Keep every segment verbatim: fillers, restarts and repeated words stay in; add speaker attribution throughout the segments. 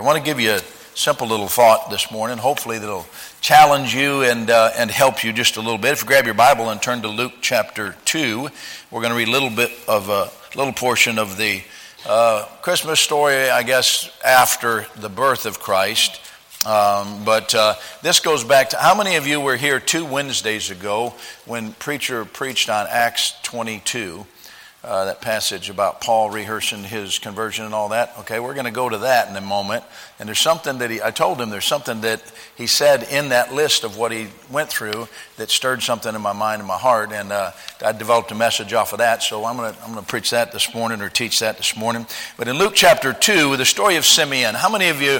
Speaker 1: I want to give you a simple little thought this morning. Hopefully that'll challenge you and uh, and help you just a little bit. If you grab your Bible and turn to Luke chapter two, we're going to read a little bit of a little portion of the uh, Christmas story, I guess, after the birth of Christ. Um, but uh, this goes back to, how many of you were here two Wednesdays ago when preacher preached on Acts twenty-two? Uh, that passage about Paul rehearsing his conversion and all that. Okay, we're going to go to that in a moment. And there's something that he, I told him there's something that he said in that list of what he went through that stirred something in my mind and my heart. And uh, I developed a message off of that. So I'm going to I'm going to preach that this morning or teach that this morning. But in Luke chapter two, the story of Simeon. How many of you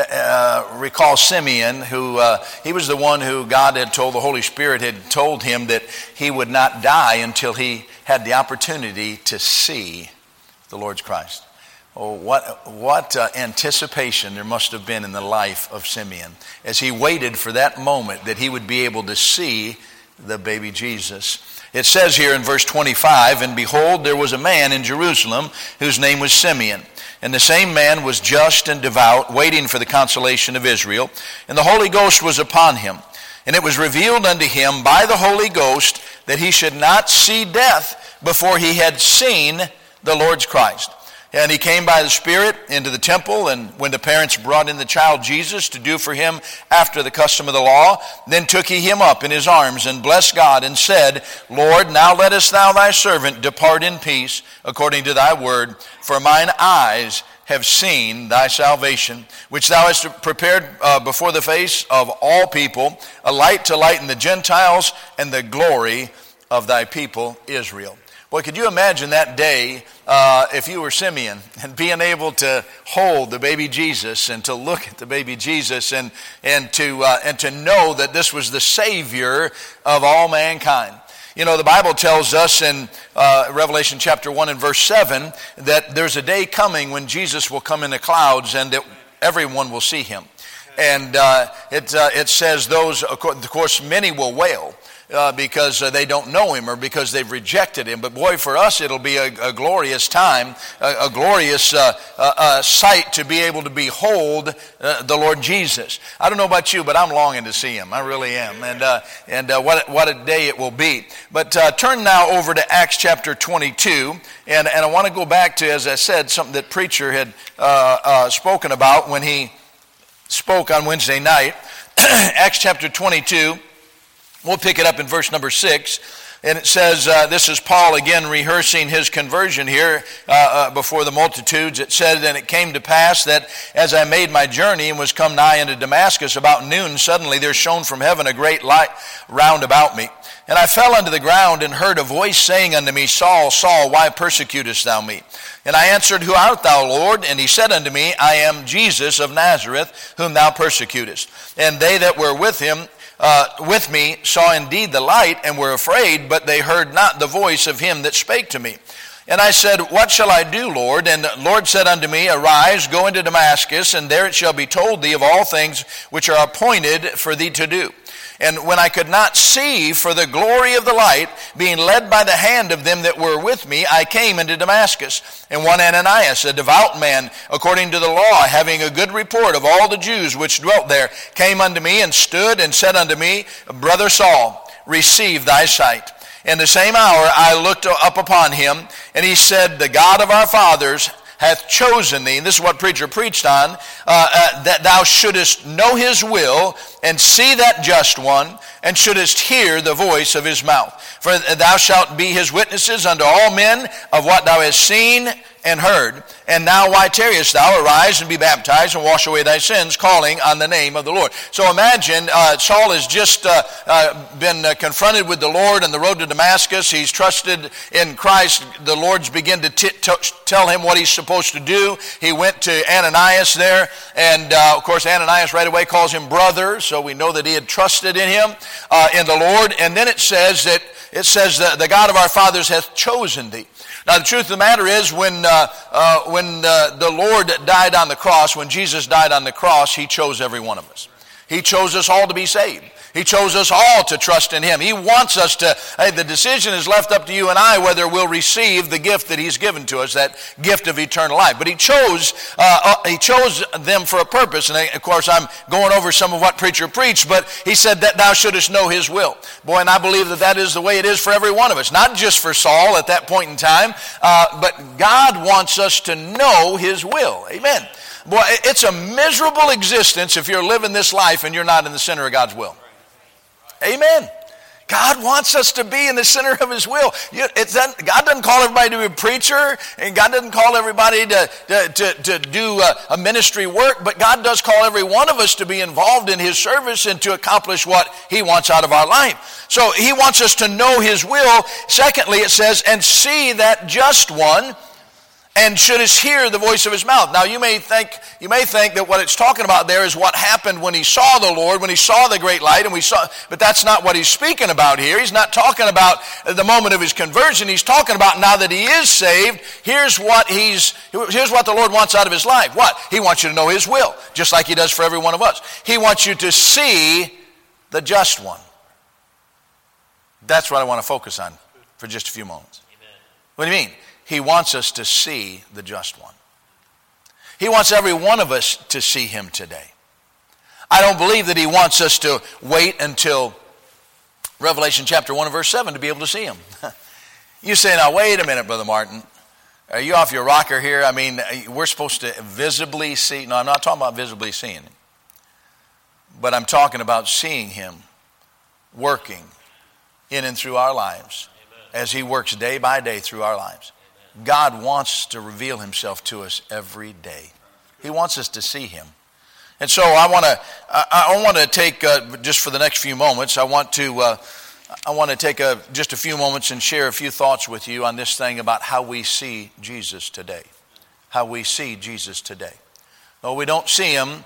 Speaker 1: uh, recall Simeon, who uh, he was the one who God had told, the Holy Spirit had told him that he would not die until he had the opportunity to see the Lord's Christ. Oh, what what uh, anticipation there must have been in the life of Simeon as he waited for that moment that he would be able to see the baby Jesus. It says here in verse twenty-five, "And behold, there was a man in Jerusalem whose name was Simeon. And the same man was just and devout, waiting for the consolation of Israel. And the Holy Ghost was upon him. And it was revealed unto him by the Holy Ghost that he should not see death before he had seen the Lord's Christ. And he came by the Spirit into the temple, and when the parents brought in the child Jesus to do for him after the custom of the law, then took he him up in his arms and blessed God and said, Lord, now lettest thou thy servant depart in peace according to thy word, for mine eyes have seen thy salvation, which thou hast prepared uh, before the face of all people, a light to lighten the Gentiles and the glory of thy people Israel." Boy, could you imagine that day uh, if you were Simeon and being able to hold the baby Jesus and to look at the baby Jesus and and to uh, and to know that this was the Savior of all mankind. You know, the Bible tells us in uh, Revelation chapter one and verse seven that there's a day coming when Jesus will come in the clouds and that everyone will see him. And uh, it uh, it says those, of course, many will wail. Uh, because uh, they don't know him or because they've rejected him. But boy, for us it'll be a, a glorious time, a, a glorious uh, uh, uh, sight to be able to behold uh, the Lord Jesus. I don't know about you, but I'm longing to see him. I really am. And uh, and uh, what, what a day it will be. But uh, turn now over to Acts chapter twenty-two. And, and I want to go back to, as I said, something that preacher had uh, uh, spoken about when he spoke on Wednesday night. Acts chapter twenty-two. We'll pick it up in verse number six, and it says, uh, this is Paul again rehearsing his conversion here uh, uh, before the multitudes. It said, "And it came to pass that as I made my journey and was come nigh unto Damascus about noon, suddenly there shone from heaven a great light round about me. And I fell unto the ground and heard a voice saying unto me, Saul, Saul, why persecutest thou me? And I answered, Who art thou, Lord? And he said unto me, I am Jesus of Nazareth, whom thou persecutest. And they that were with him Uh, with me saw indeed the light and were afraid, but they heard not the voice of him that spake to me. And I said, What shall I do, Lord? And the Lord said unto me, Arise, go into Damascus, and there it shall be told thee of all things which are appointed for thee to do. And when I could not see for the glory of the light, being led by the hand of them that were with me, I came into Damascus. And one Ananias, a devout man, according to the law, having a good report of all the Jews which dwelt there, came unto me and stood and said unto me, Brother Saul, receive thy sight. In the same hour I looked up upon him, and he said, The God of our fathers hath chosen thee, and this is what preacher preached on, uh, uh, that thou shouldest know his will, and see that just one, and shouldest hear the voice of his mouth. For thou shalt be his witnesses unto all men of what thou hast seen and heard. And now why tarriest thou? Arise and be baptized and wash away thy sins, calling on the name of the Lord. So imagine uh, Saul has just uh, uh, been uh, confronted with the Lord on the road to Damascus. He's trusted in Christ. The Lord's begin to t- t- tell him what he's supposed to do. He went to Ananias there, and uh, of course Ananias right away calls him brother, so we know that he had trusted in him, uh, in the Lord. And then it says that it says that the God of our fathers hath chosen thee. Now, the truth of the matter is, when uh, uh, when uh, the Lord died on the cross, when Jesus died on the cross, he chose every one of us. He chose us all to be saved. He chose us all to trust in him. He wants us to, hey, the decision is left up to you and I whether we'll receive the gift that he's given to us, that gift of eternal life. But he chose, uh, he chose them for a purpose. And of course, I'm going over some of what preacher preached, but he said that thou shouldest know his will. Boy, and I believe that that is the way it is for every one of us. Not just for Saul at that point in time, uh, but God wants us to know his will. Amen. Boy, it's a miserable existence if you're living this life and you're not in the center of God's will. Amen. God wants us to be in the center of his will. It's that, God doesn't call everybody to be a preacher, and God doesn't call everybody to, to, to, to do a, a ministry work, but God does call every one of us to be involved in his service and to accomplish what he wants out of our life. So he wants us to know his will. Secondly, it says, and see that just one, and shouldest hear the voice of his mouth. Now you may think you may think that what it's talking about there is what happened when he saw the Lord, when he saw the great light, and we saw. But that's not what he's speaking about here. He's not talking about the moment of his conversion. He's talking about now that he is saved. Here's what he's. Here's what the Lord wants out of his life. What? He wants you to know his will, just like he does for every one of us. He wants you to see the just one. That's what I want to focus on for just a few moments. Amen. What do you mean? He wants us to see the just one. He wants every one of us to see him today. I don't believe that he wants us to wait until Revelation chapter one and verse seven to be able to see him. You say, now wait a minute, Brother Martin. Are you off your rocker here? I mean, we're supposed to visibly see. No, I'm not talking about visibly seeing him. But I'm talking about seeing him working in and through our lives. Amen. As he works day by day through our lives. God wants to reveal himself to us every day. He wants us to see him. And so I want to I, I want to take uh, just for the next few moments, I want to uh, I want to take a, just a few moments and share a few thoughts with you on this thing about how we see Jesus today. How we see Jesus today. Though we don't see him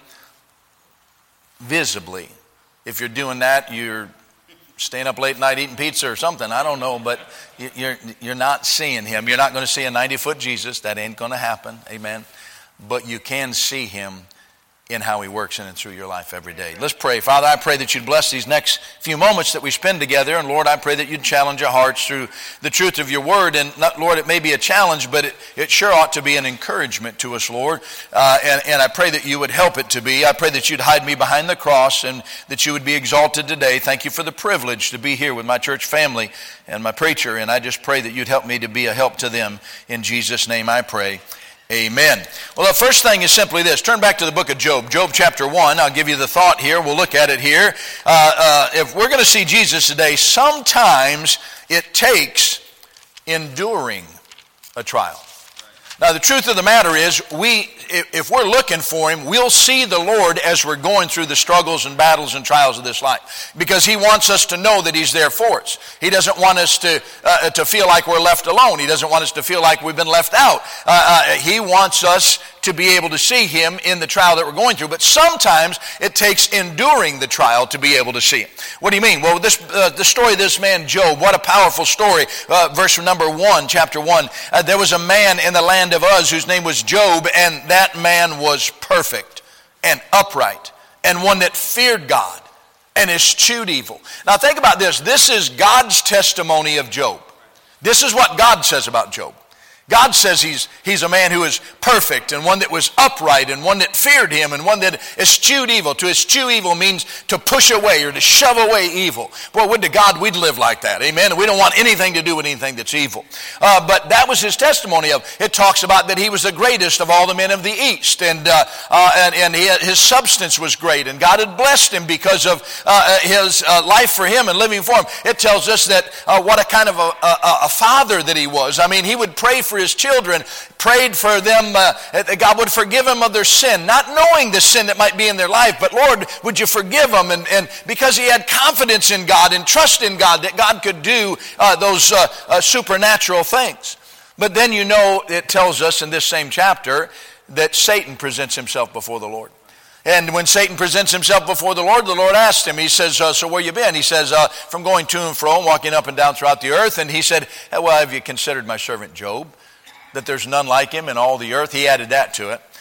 Speaker 1: visibly. If you're doing that, you're staying up late at night eating pizza or something, I don't know, but you're you're not seeing him. You're not going to see a ninety-foot Jesus. That ain't going to happen. Amen. But you can see him in how he works in and through your life every day. Let's pray. Father, I pray that you'd bless these next few moments that we spend together. And Lord, I pray that you'd challenge our hearts through the truth of your word. And not, Lord, it may be a challenge, but it, it sure ought to be an encouragement to us, Lord. Uh, and, and I pray that you would help it to be. I pray that you'd hide me behind the cross and that you would be exalted today. Thank you for the privilege to be here with my church family and my preacher. And I just pray that you'd help me to be a help to them. In Jesus' name I pray. Amen. Well, the first thing is simply this. Turn back to the book of Job. Job chapter one. I'll give you the thought here. We'll look at it here. Uh, uh, if we're going to see Jesus today, sometimes it takes enduring a trial. Now, the truth of the matter is, we, if we're looking for him, we'll see the Lord as we're going through the struggles and battles and trials of this life. Because he wants us to know that he's there for us. He doesn't want us to uh, to feel like we're left alone. He doesn't want us to feel like we've been left out. Uh, uh, he wants us to be able to see him in the trial that we're going through. But sometimes it takes enduring the trial to be able to see him. What do you mean? Well, this uh, the story of this man Job, what a powerful story. Uh, verse number one, chapter one. Uh, there was a man in the land of Uz whose name was Job, and that man was perfect and upright and one that feared God and eschewed evil. Now think about this. This is God's testimony of Job. This is what God says about Job. God says he's he's a man who is perfect and one that was upright and one that feared him and one that eschewed evil. To eschew evil means to push away or to shove away evil. Boy, would to God we'd live like that. Amen. We don't want anything to do with anything that's evil. Uh, but that was his testimony of. It talks about that he was the greatest of all the men of the East. And uh, uh, and, and he, his substance was great. And God had blessed him because of uh, his uh, life for him and living for him. It tells us that uh, what a kind of a, a, a father that he was. I mean, he would pray for his children, prayed for them uh, that God would forgive them of their sin, not knowing the sin that might be in their life, but Lord, would you forgive them? And, and because he had confidence in God and trust in God that God could do uh, those uh, uh, supernatural things. But then you know it tells us in this same chapter that Satan presents himself before the Lord. And when Satan presents himself before the Lord, the Lord asked him, he says, uh, so where you been? He says, uh, from going to and fro and walking up and down throughout the earth. And he said, well, have you considered my servant Job? That there's none like him in all the earth. He added that to it.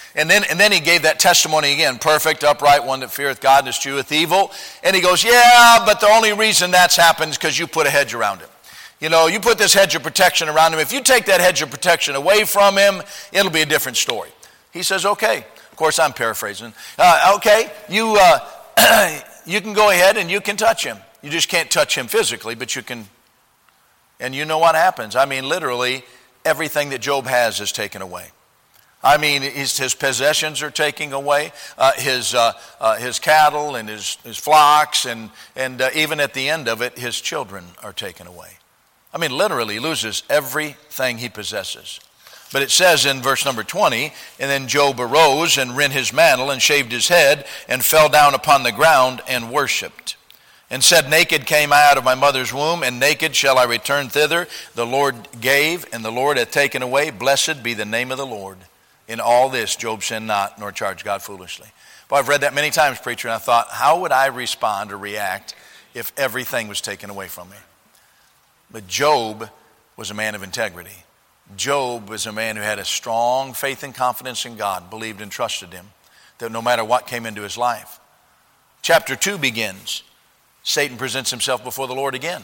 Speaker 1: And then, and then he gave that testimony again, perfect, upright, one that feareth God and escheweth evil. And he goes, yeah, but the only reason that's happened is because you put a hedge around him. You know, you put this hedge of protection around him. If you take that hedge of protection away from him, it'll be a different story. He says, okay. Of course, I'm paraphrasing. Uh, okay, you, uh, you can go ahead and you can touch him. You just can't touch him physically, but you can. And you know what happens. I mean, literally, everything that Job has is taken away. I mean, his, his possessions are taken away, uh, his uh, uh, his cattle and his, his flocks, and, and uh, even at the end of it, his children are taken away. I mean, literally, he loses everything he possesses. But it says in verse number twenty, and then Job arose and rent his mantle and shaved his head and fell down upon the ground and worshipped. And said, naked came I out of my mother's womb, and naked shall I return thither. The Lord gave, and the Lord hath taken away. Blessed be the name of the Lord. In all this Job sinned not, nor charged God foolishly. Well, I've read that many times, preacher, and I thought, how would I respond or react if everything was taken away from me? But Job was a man of integrity. Job was a man who had a strong faith and confidence in God, believed and trusted him, that no matter what came into his life. Chapter two begins. Satan presents himself before the Lord again.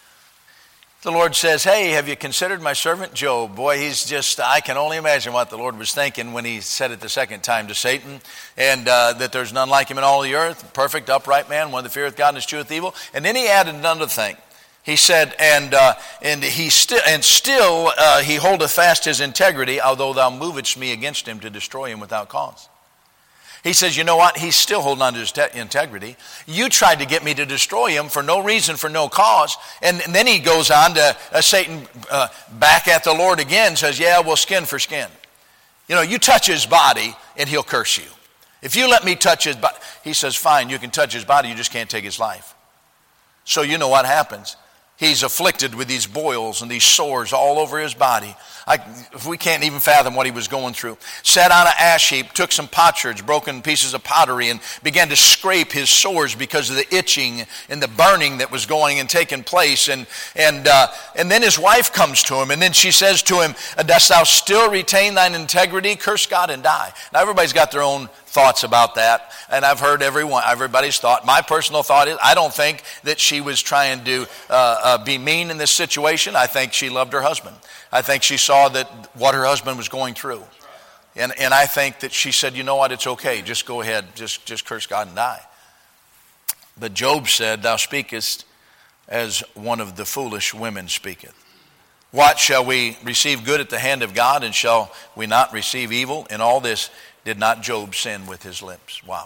Speaker 1: The Lord says, hey, have you considered my servant Job? Boy, he's just, I can only imagine what the Lord was thinking when he said it the second time to Satan, and uh, that there's none like him in all the earth, perfect, upright man, one that feareth God and escheweth evil. And then he added another thing. He said, and uh, and he still and still uh, he holdeth fast his integrity, although thou movest me against him to destroy him without cause. He says, you know what? He's still holding on to his te- integrity. You tried to get me to destroy him for no reason, for no cause. And, and then he goes on to uh, Satan uh, back at the Lord again, says, yeah, well, skin for skin. You know, you touch his body and he'll curse you. If you let me touch his body, he says, fine, you can touch his body, you just can't take his life. So you know what happens. He's afflicted with these boils and these sores all over his body. I, we can't even fathom what he was going through. Sat on an ash heap, took some potsherds, broken pieces of pottery, and began to scrape his sores because of the itching and the burning that was going and taking place. And and uh, and then his wife comes to him, and then she says to him, dost thou still retain thine integrity? Curse God and die. Now everybody's got their own thoughts about that, and I've heard everyone, everybody's thought. My personal thought is, I don't think that she was trying to uh, uh, be mean in this situation. I think she loved her husband. I think she saw that what her husband was going through, and and I think that she said, you know what, it's okay, just go ahead, just just curse God and die. But Job said, thou speakest as one of the foolish women speaketh. What, shall we receive good at the hand of God, and shall we not receive evil? In all this did not Job sin with his lips? Wow.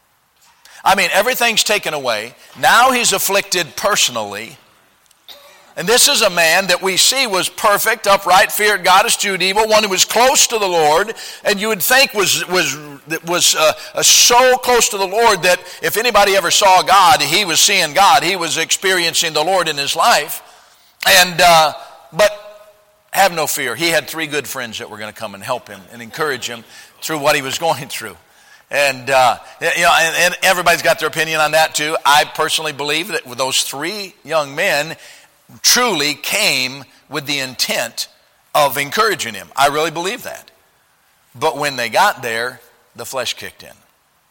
Speaker 1: I mean, everything's taken away. Now he's afflicted personally. And this is a man that we see was perfect, upright, feared God, eschewed evil, one who was close to the Lord, and you would think was was was uh, uh, so close to the Lord that if anybody ever saw God, he was seeing God. He was experiencing the Lord in his life. And uh, but have no fear. He had three good friends that were going to come and help him and encourage him through what he was going through. And, uh, you know, and, and everybody's got their opinion on that too. I personally believe that with those three young men truly came with the intent of encouraging him. I really believe that. But when they got there, the flesh kicked in.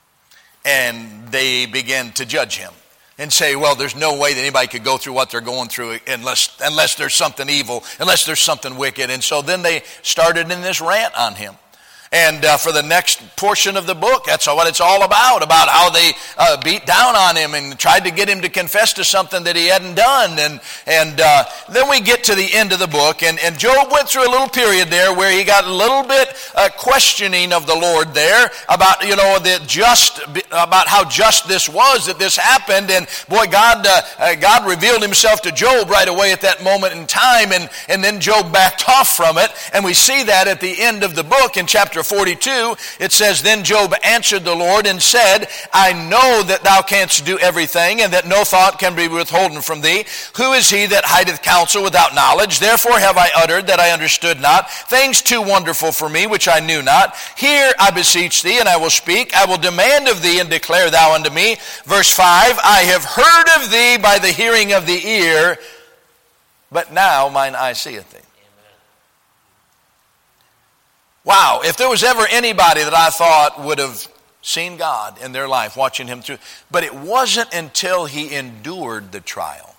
Speaker 1: And they began to judge him and say, well, there's no way that anybody could go through what they're going through unless, unless there's something evil, unless there's something wicked. And so then they started in this rant on him. And uh, for the next portion of the book, that's what it's all about, about how they uh, beat down on him and tried to get him to confess to something that he hadn't done. And and uh, then we get to the end of the book, and, and Job went through a little period there where he got a little bit uh, questioning of the Lord there about, you know, the just about how just this was that this happened. And boy, God uh, uh, God revealed himself to Job right away at that moment in time, and, and then Job backed off from it. And we see that at the end of the book in chapter forty-two, it says, then Job answered the Lord and said, I know that thou canst do everything, and that no thought can be withholden from thee. Who is he that hideth counsel without knowledge? Therefore have I uttered that I understood not, things too wonderful for me, which I knew not. Hear, I beseech thee, and I will speak. I will demand of thee, and declare thou unto me. Verse five, I have heard of thee by the hearing of the ear, but now mine eye seeth thee. Wow, if there was ever anybody that I thought would have seen God in their life, watching him through. But it wasn't until he endured the trial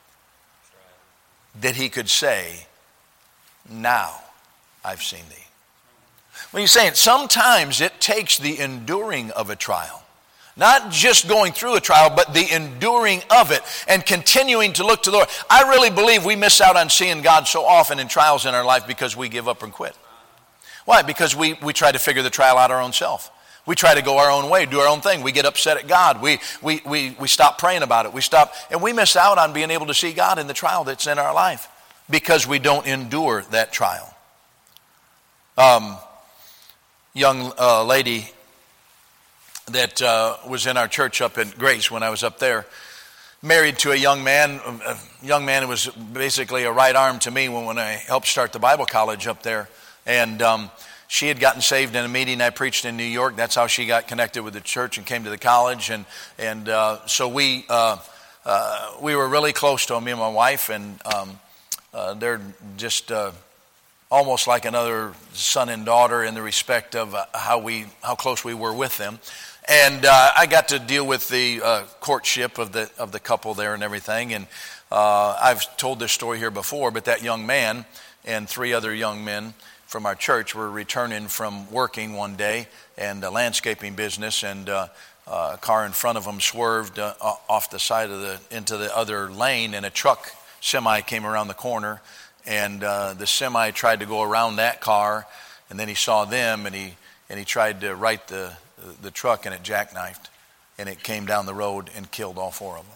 Speaker 1: that he could say, now I've seen thee. When he's saying sometimes it takes the enduring of a trial. Not just going through a trial, but the enduring of it and continuing to look to the Lord. I really believe we miss out on seeing God so often in trials in our life because we give up and quit. Why? Because we, we try to figure the trial out our own self. We try to go our own way, do our own thing. We get upset at God. We, we, we, we stop praying about it. We stop, and we miss out on being able to see God in the trial that's in our life because we don't endure that trial. Um, young uh, lady that uh, was in our church up in Grace when I was up there, married to a young man, a young man who was basically a right arm to me when, when I helped start the Bible college up there. And um, she had gotten saved in a meeting I preached in New York. That's how she got connected with the church and came to the college. And and uh, so we uh, uh, we were really close to me and my wife, and um, uh, they're just uh, almost like another son and daughter in the respect of uh, how we how close we were with them. And uh, I got to deal with the uh, courtship of the of the couple there and everything. And uh, I've told this story here before, but that young man and three other young men from our church were returning from working one day and a landscaping business, and uh, uh, a car in front of them swerved uh, off the side of the into the other lane, and a truck semi came around the corner, and uh, the semi tried to go around that car, and then he saw them, and he and he tried to right the the truck, and it jackknifed, and it came down the road and killed all four of them.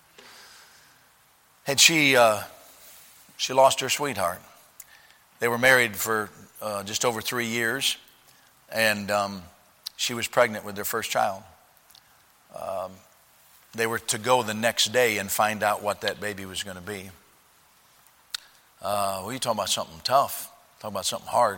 Speaker 1: And she uh, she lost her sweetheart. They were married for uh, just over three years, and um, she was pregnant with their first child. Um, they were to go the next day and find out what that baby was going to be. Uh, well, you talking about something tough, talking about something hard.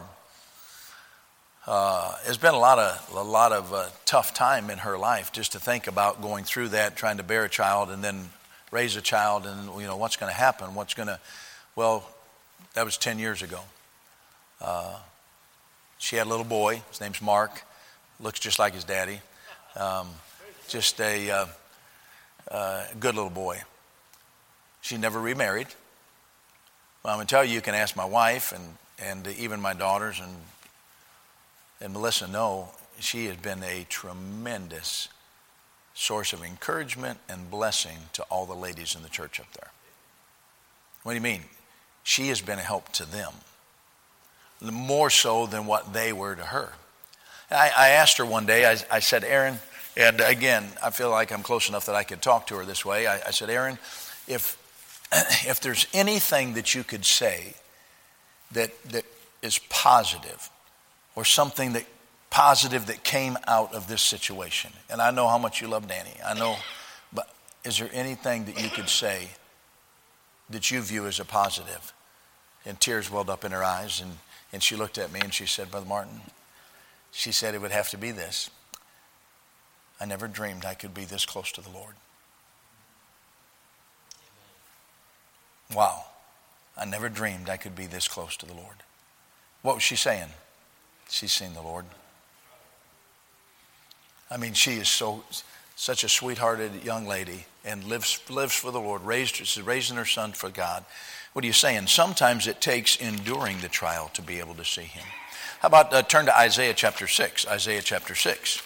Speaker 1: Uh, it's been a lot of a lot of uh, tough time in her life just to think about going through that, trying to bear a child and then raise a child, and you know what's going to happen. What's going to, well, that was ten years ago. Uh, she had a little boy. His name's Mark. Looks just like his daddy. Um, just a uh, uh, good little boy. She never remarried. Well, I'm going to tell you, you can ask my wife and and even my daughters and. And Melissa, no, she has been a tremendous source of encouragement and blessing to all the ladies in the church up there. What do you mean? She has been a help to them, more so than what they were to her. I, I asked her one day, I, I said, Aaron, and again, I feel like I'm close enough that I could talk to her this way. I, I said, Aaron, if if there's anything that you could say that that is positive, or something that positive that came out of this situation. And I know how much you love Danny. I know, but is there anything that you could say that you view as a positive? And tears welled up in her eyes, and, and she looked at me and she said, Brother Martin, she said it would have to be this. I never dreamed I could be this close to the Lord. Wow. I never dreamed I could be this close to the Lord. What was she saying? She's seen the Lord. I mean, she is so such a sweethearted young lady and lives lives for the Lord, raised she's raising her son for God. What are you saying? Sometimes it takes enduring the trial to be able to see him. How about uh, turn to Isaiah chapter six? Isaiah chapter six.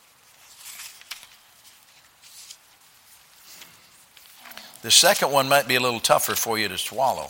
Speaker 1: The second one might be a little tougher for you to swallow.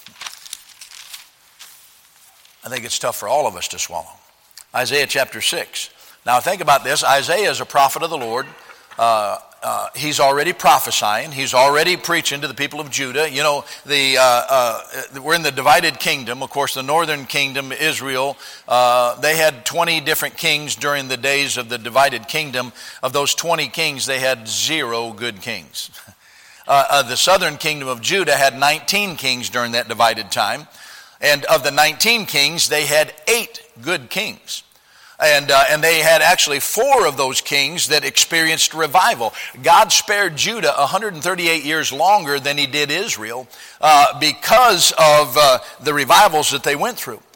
Speaker 1: I think it's tough for all of us to swallow. Isaiah chapter six. Now think about this. Isaiah is a prophet of the Lord. Uh, uh, he's already prophesying. He's already preaching to the people of Judah. You know, the uh, uh, we're in the divided kingdom. Of course, the northern kingdom, Israel, uh, they had twenty different kings during the days of the divided kingdom. Of those twenty kings, they had zero good kings. Uh, uh, the southern kingdom of Judah had nineteen kings during that divided time. And of the nineteen kings, they had eight good kings. And uh, and they had actually four of those kings that experienced revival. God spared Judah one hundred thirty-eight years longer than he did Israel uh, because of uh, the revivals that they went through.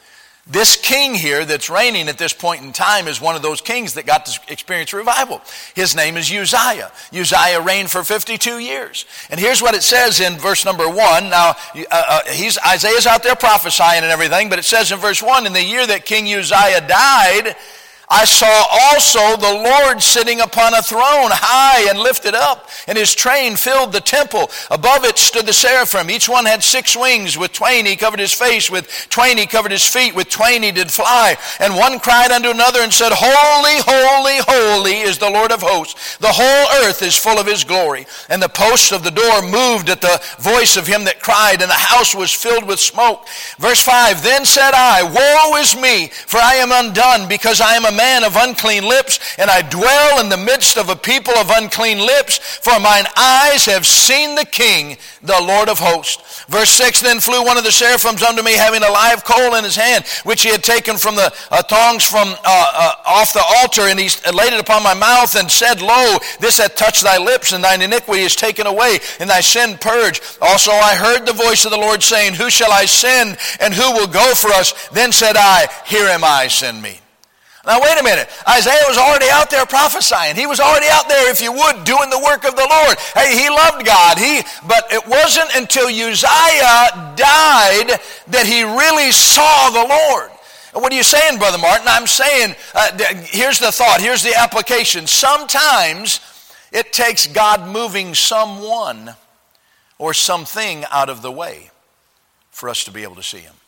Speaker 1: This king here that's reigning at this point in time is one of those kings that got to experience revival. His name is Uzziah. Uzziah reigned for fifty-two years. And here's what it says in verse number one. Now, uh, uh, he's, Isaiah's out there prophesying and everything, but it says in verse one, in the year that King Uzziah died, I saw also the Lord sitting upon a throne, high and lifted up, and his train filled the temple. Above it stood the seraphim. Each one had six wings. With twain he covered his face, with twain he covered his feet, with twain he did fly. And one cried unto another and said, Holy, holy, holy is the Lord of hosts. The whole earth is full of his glory. And the posts of the door moved at the voice of him that cried, and the house was filled with smoke. Verse five, Then said I, Woe is me, for I am undone, because I am a man of unclean lips, and I dwell in the midst of a people of unclean lips, for mine eyes have seen the King, the Lord of hosts. Verse six, Then flew one of the seraphims unto me, having a live coal in his hand, which he had taken from the uh, tongs from uh, uh, off the altar, and he laid it upon my mouth, and said, Lo, this hath touched thy lips, and thine iniquity is taken away, and thy sin purged. Also I heard the voice of the Lord saying, Who shall I send, and who will go for us? Then said I, Here am I, send me. Now wait a minute. Isaiah was already out there prophesying. He was already out there, if you would, doing the work of the Lord. Hey, he loved God. He, but it wasn't until Uzziah died that he really saw the Lord. And what are you saying, Brother Martin? I'm saying, uh, here's the thought, here's the application. Sometimes it takes God moving someone or something out of the way for us to be able to see him.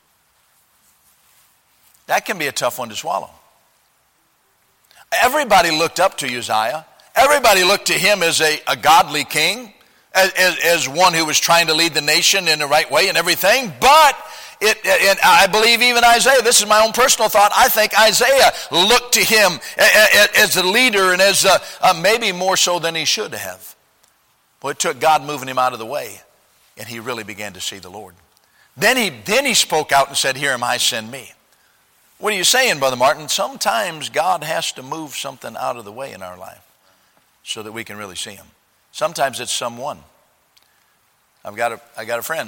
Speaker 1: That can be a tough one to swallow. Everybody looked up to Uzziah. Everybody looked to him as a, a godly king, as, as, as one who was trying to lead the nation in the right way and everything. But it, and I believe even Isaiah, this is my own personal thought, I think Isaiah looked to him as a leader and as a, uh, maybe more so than he should have. Well, it took God moving him out of the way, and he really began to see the Lord. Then he, then he spoke out and said, Here am I, send me. What are you saying, Brother Martin? Sometimes God has to move something out of the way in our life so that we can really see him. Sometimes it's someone. I've got a, I got a friend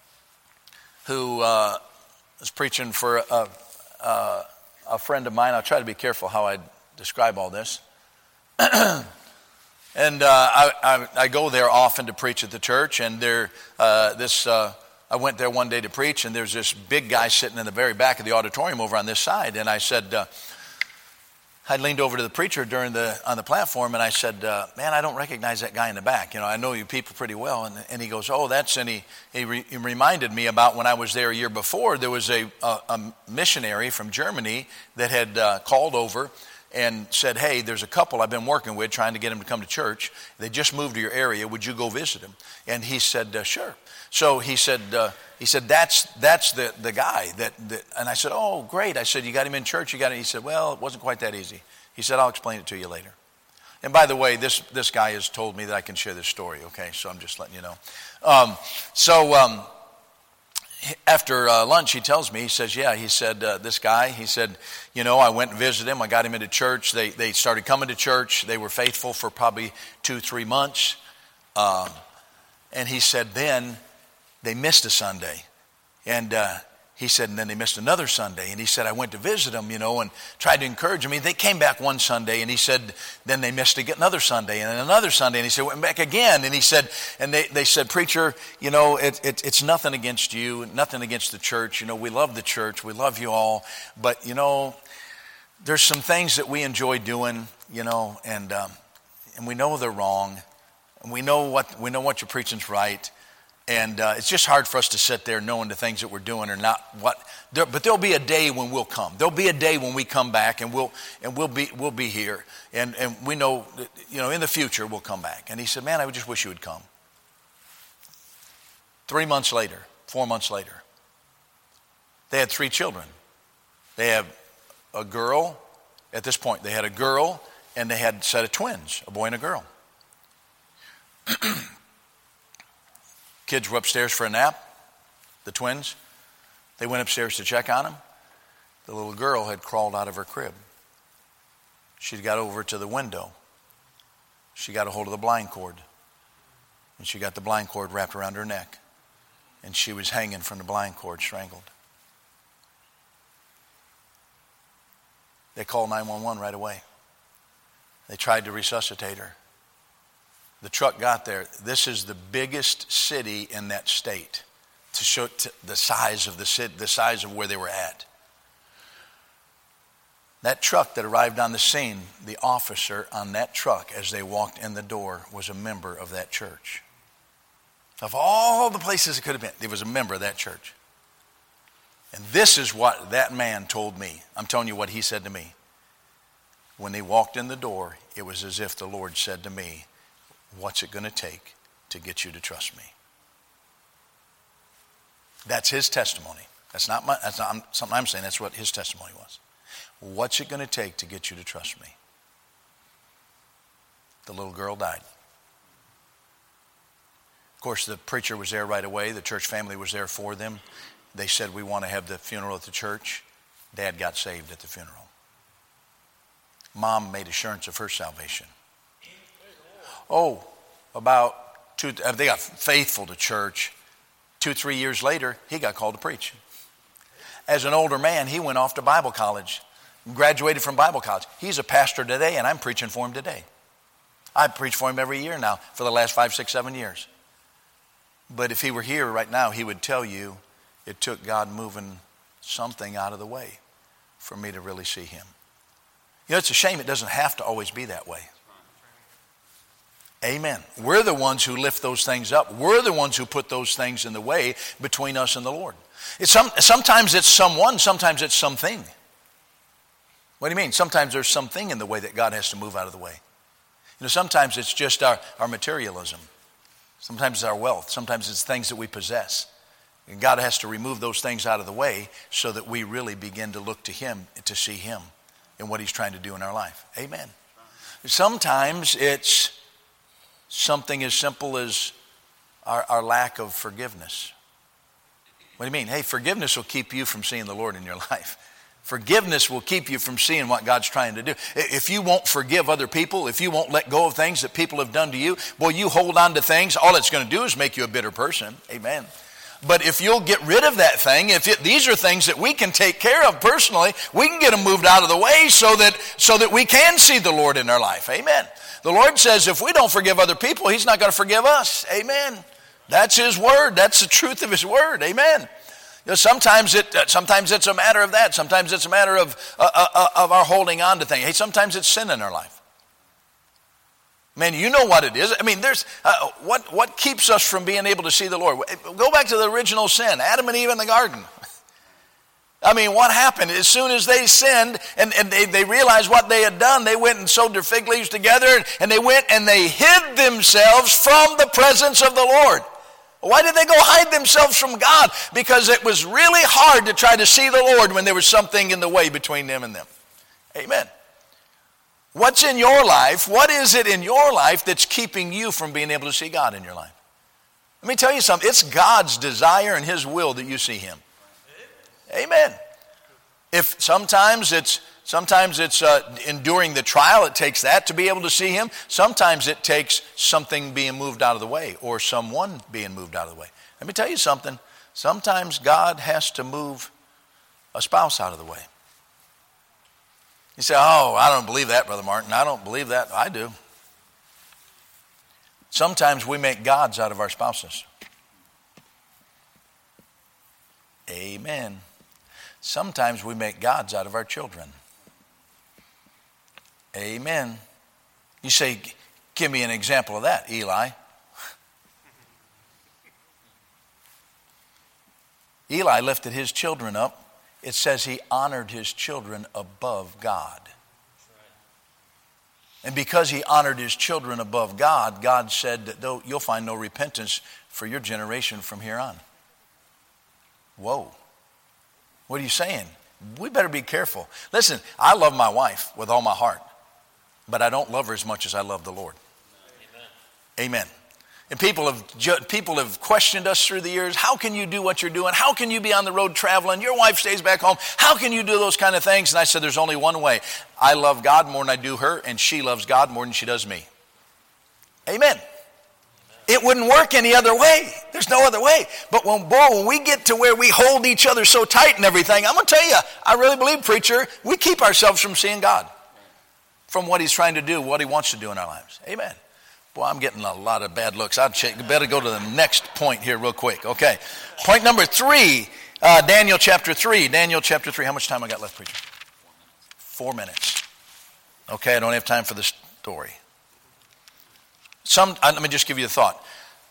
Speaker 1: who uh, was preaching for a, a, a friend of mine. I'll try to be careful how I describe all this. and uh, I, I, I go there often to preach at the church, and there, uh, this... Uh, I went there one day to preach, and there's this big guy sitting in the very back of the auditorium over on this side. And I said, uh, I leaned over to the preacher during the on the platform, and I said, uh, man, I don't recognize that guy in the back. You know, I know you people pretty well. And, and he goes, oh, that's, and he, he, re, he reminded me about when I was there a year before. There was a, a, a missionary from Germany that had uh, called over and said, hey, there's a couple I've been working with trying to get them to come to church. They just moved to your area. Would you go visit them? And he said, uh, sure. So he said, uh, he said, that's that's the, the guy. that, that. And I said, oh, great. I said, you got him in church? You got him? He said, well, it wasn't quite that easy. He said, I'll explain it to you later. And by the way, this, this guy has told me that I can share this story, okay? So I'm just letting you know. Um, so um, after uh, lunch, he tells me, he says, yeah, he said, uh, this guy, he said, you know, I went and visited him. I got him into church. They, they started coming to church. They were faithful for probably two, three months. Um, and he said, then they missed a Sunday. And uh, he said, and then they missed another Sunday. And he said, I went to visit them, you know, and tried to encourage them. I mean, they came back one Sunday, and he said, then they missed another Sunday, and another Sunday. And he said, went back again. And he said, and they, they said, preacher, you know, it, it, it's nothing against you, nothing against the church. You know, we love the church. We love you all. But, you know, there's some things that we enjoy doing, you know, and um, and we know they're wrong. And we know what, we know what you're preaching's right. And uh, it's just hard for us to sit there knowing the things that we're doing are not what. There, but there'll be a day when we'll come. There'll be a day when we come back, and we'll and we'll be we'll be here, and and we know that, you know, in the future we'll come back. And he said, "Man, I would just wish you would come." Three months later, four months later, they had three children. They have a girl. At this point, they had a girl, and they had a set of twins, a boy and a girl. Kids were upstairs for a nap, the twins. They went upstairs to check on them. The little girl had crawled out of her crib. She got over to the window. She got a hold of the blind cord. And she got the blind cord wrapped around her neck. And she was hanging from the blind cord, strangled. They called nine one one right away. They tried to resuscitate her. The truck got there. This is the biggest city in that state to show the size of the city, the size of where they were at. That truck that arrived on the scene, the officer on that truck as they walked in the door was a member of that church. Of all the places it could have been, there was a member of that church. And this is what that man told me. I'm telling you what he said to me. When they walked in the door, it was as if the Lord said to me, what's it going to take to get you to trust me? That's his testimony. That's not my, that's not something I'm saying. That's what his testimony was. What's it going to take to get you to trust me? The little girl died. Of course, the preacher was there right away. The church family was there for them. They said, we want to have the funeral at the church. Dad got saved at the funeral. Mom made assurance of her salvation. Oh, about two, they got faithful to church. Two, three years later, he got called to preach. As an older man, he went off to Bible college, graduated from Bible college. He's a pastor today, and I'm preaching for him today. I preach for him every year now for the last five, six, seven years. But if he were here right now, he would tell you it took God moving something out of the way for me to really see him. You know, it's a shame it doesn't have to always be that way. Amen. We're the ones who lift those things up. We're the ones who put those things in the way between us and the Lord. It's some, sometimes it's someone, sometimes it's something. What do you mean? Sometimes there's something in the way that God has to move out of the way. You know, sometimes it's just our, our materialism. Sometimes it's our wealth. Sometimes it's things that we possess. And God has to remove those things out of the way so that we really begin to look to him, to see him in what he's trying to do in our life. Amen. Sometimes it's something as simple as our, our lack of forgiveness. What do you mean? Hey, forgiveness will keep you from seeing the Lord in your life. Forgiveness will keep you from seeing what God's trying to do. If you won't forgive other people, if you won't let go of things that people have done to you, boy, you hold on to things, all it's going to do is make you a bitter person. Amen. But if you'll get rid of that thing, if it, these are things that we can take care of personally, we can get them moved out of the way so that, so that we can see the Lord in our life. Amen. The Lord says if we don't forgive other people, he's not going to forgive us. Amen. That's his word. That's the truth of his word. Amen. You know, sometimes it uh, sometimes it's a matter of that. Sometimes it's a matter of uh, uh, of our holding on to things. Hey, sometimes it's sin in our life. Man, you know what it is. I mean, there's uh, what what keeps us from being able to see the Lord. Go back to the original sin, Adam and Eve in the garden. I mean, what happened? As soon as they sinned and, and they, they realized what they had done, they went and sewed their fig leaves together and they went and they hid themselves from the presence of the Lord. Why did they go hide themselves from God? Because it was really hard to try to see the Lord when there was something in the way between them and them. Amen. What's in your life? What is it in your life that's keeping you from being able to see God in your life? Let me tell you something. It's God's desire and his will that you see him. Amen. If sometimes it's sometimes it's uh, enduring the trial, it takes that to be able to see him. Sometimes it takes something being moved out of the way or someone being moved out of the way. Let me tell you something. Sometimes God has to move a spouse out of the way. You say, oh, I don't believe that, Brother Martin. I don't believe that. I do. Sometimes we make gods out of our spouses. Amen. Sometimes we make gods out of our children. Amen. You say, give me an example of that, Eli. Eli lifted his children up. It says he honored his children above God. And because he honored his children above God, God said that though you'll find no repentance for your generation from here on. Whoa. What are you saying? We better be careful. Listen, I love my wife with all my heart, but I don't love her as much as I love the Lord. Amen. Amen. And people have ju- people have questioned us through the years. How can you do what you're doing? How can you be on the road traveling? Your wife stays back home. How can you do those kind of things? And I said, there's only one way. I love God more than I do her, and she loves God more than she does me. Amen. Amen. It wouldn't work any other way. There's no other way. But when, boy, when we get to where we hold each other so tight and everything, I'm going to tell you, I really believe, preacher, we keep ourselves from seeing God, from what he's trying to do, what he wants to do in our lives. Amen. Boy, I'm getting a lot of bad looks. I'd check, better go to the next point here real quick. Okay. Point number three, uh, Daniel chapter three. Daniel chapter three. How much time I got left, preacher? Four minutes. Okay, I don't have time for the story. Some, uh, let me just give you a thought.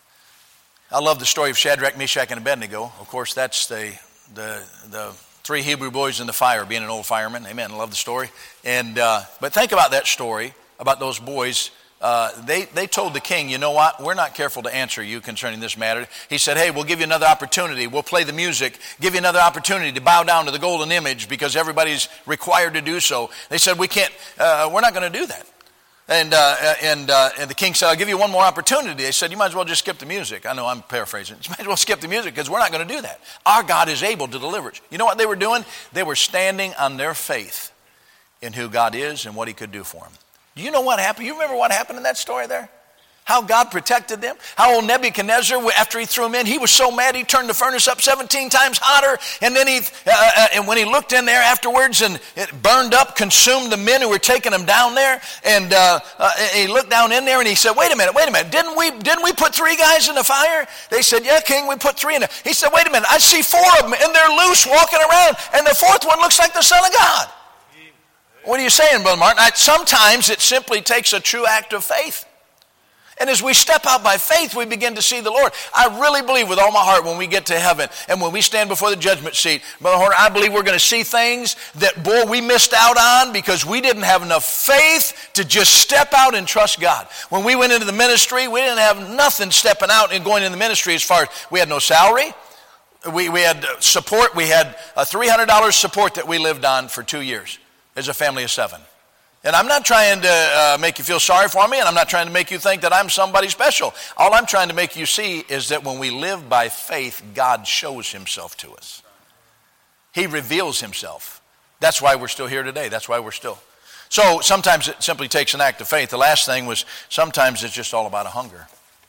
Speaker 1: I love the story of Shadrach, Meshach, and Abednego. Of course, that's the the the three Hebrew boys in the fire, being an old fireman. Amen. I love the story. And uh, but think about that story about those boys. Uh, they they told the king, you know what? We're not careful to answer you concerning this matter. He said, hey, we'll give you another opportunity. We'll play the music, give you another opportunity to bow down to the golden image because everybody's required to do so. They said, we can't. Uh, we're not going to do that. And uh, and uh, and the king said, I'll give you one more opportunity. They said, you might as well just skip the music. I know I'm paraphrasing. You might as well skip the music because we're not going to do that. Our God is able to deliver us. You know what they were doing? They were standing on their faith in who God is and what he could do for them. Do you know what happened? You remember what happened in that story there? How God protected them? How old Nebuchadnezzar, after he threw them in, he was so mad he turned the furnace up seventeen times hotter. And then he, uh, uh, and when he looked in there afterwards, and it burned up, consumed the men who were taking him down there. And uh, uh, he looked down in there and he said, "Wait a minute, wait a minute! Didn't we, didn't we put three guys in the fire?" They said, "Yeah, King, we put three in there." He said, "Wait a minute! I see four of them, and they're loose, walking around, and the fourth one looks like the Son of God." What are you saying, Brother Martin? I, sometimes it simply takes a true act of faith. And as we step out by faith, we begin to see the Lord. I really believe with all my heart when we get to heaven and when we stand before the judgment seat, Brother Horner, I believe we're going to see things that, boy, we missed out on because we didn't have enough faith to just step out and trust God. When we went into the ministry, we didn't have nothing stepping out and going into the ministry as far as we had no salary. We, we had support. We had a three hundred dollars support that we lived on for two years as a family of seven. And I'm not trying to uh, make you feel sorry for me, and I'm not trying to make you think that I'm somebody special. All I'm trying to make you see is that when we live by faith, God shows himself to us. He reveals himself. That's why we're still here today. That's why we're still. So sometimes it simply takes an act of faith. The last thing was sometimes it's just all about a hunger.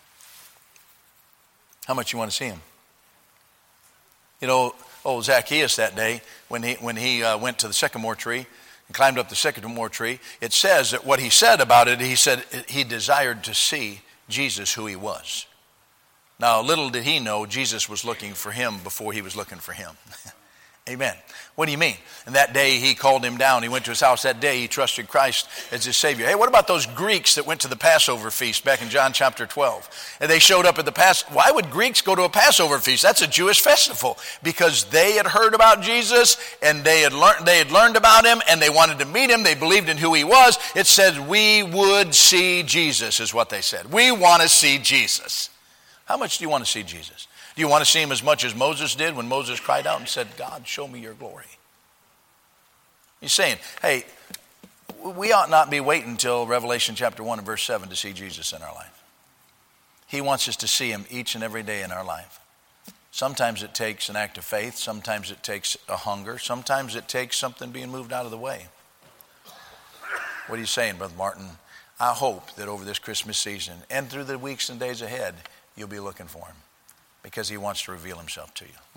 Speaker 1: How much you want to see him? You know, old Zacchaeus that day, when he, when he uh, went to the sycamore tree, climbed up the sycamore tree, it says that what he said about it, he said he desired to see Jesus who he was. Now, little did he know Jesus was looking for him before he was looking for him. Amen. What do you mean? And that day he called him down. He went to his house. That day he trusted Christ as his Savior. Hey, what about those Greeks that went to the Passover feast back in John chapter twelve? And they showed up at the Pass. Why would Greeks go to a Passover feast? That's a Jewish festival. Because they had heard about Jesus and they had learned they had learned about him and they wanted to meet him. They believed in who he was. It said, we would see Jesus is what they said. We want to see Jesus. How much do you want to see Jesus? Do you want to see him as much as Moses did when Moses cried out and said, God, show me your glory? He's saying, hey, we ought not be waiting until Revelation chapter one and verse seven to see Jesus in our life. He wants us to see him each and every day in our life. Sometimes it takes an act of faith. Sometimes it takes a hunger. Sometimes it takes something being moved out of the way. What are you saying, Brother Martin? I hope that over this Christmas season and through the weeks and days ahead, you'll be looking for him because he wants to reveal himself to you.